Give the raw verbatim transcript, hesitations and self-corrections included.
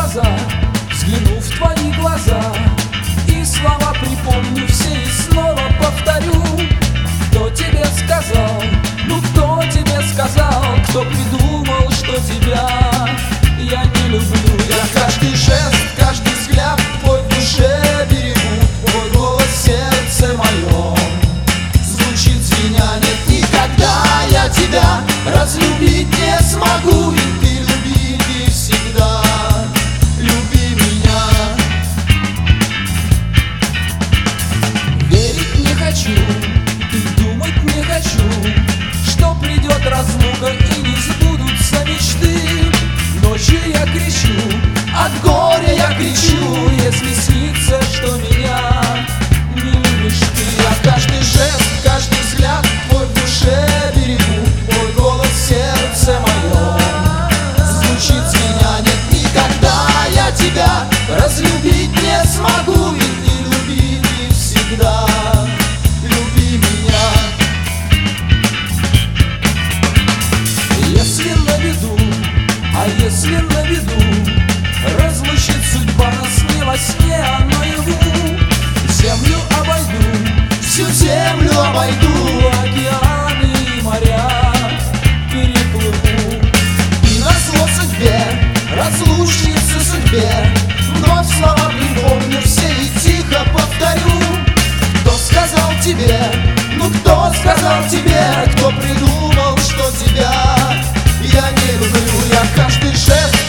глаза, взгляну в твои глаза, и слова припомню все и снова повторю. Кто тебе сказал, ну кто тебе сказал, кто придумал, что тебя я не люблю? Я каждый жест, каждый взгляд твой в душе берегу, твой голос в сердце моем звучит звеня. Нет, никогда я тебя разлюбить не смогу, и ты люби, ты всегда люби меня. Верить не хочу и думать не хочу, что придет разлука и не сбудутся мечты. Ночью я кричу, от горя я кричу, если снится, что меня не любишь ты. Я каждый жест, каждый взгляд твой в душе берегу, твой голос в сердце моем звучит звеня. Нет, никогда я тебя разлюбить не смогу, и ты люби, ты всегда люби меня. Если на виду, а если на виду разлучит судьба нас не во сне, а наяву, землю обойду, всю землю обойду, океаны и моря переплыву. И назло судьбе, разлучнице судьбе, вновь слова припомню все и тихо повторю. Кто сказал тебе, ну кто сказал тебе, кто придумал, что тебя я не люблю? Я каждый жест,